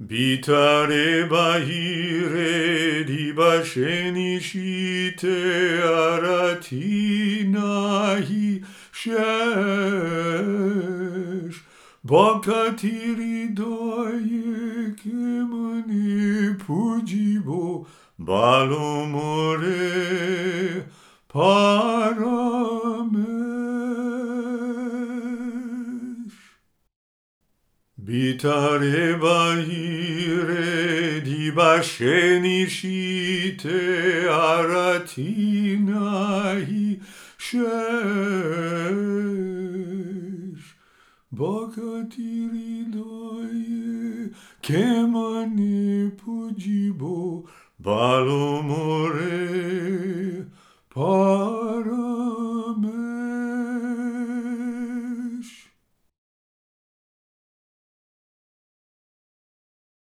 Bitare bahire di basheni shite arati nahi shesh bakatiri doye kemani pujibo balomore paramesh. Bitare bahire di basheni shite aratinai shesh bakatiri doye kemani pujibo balomore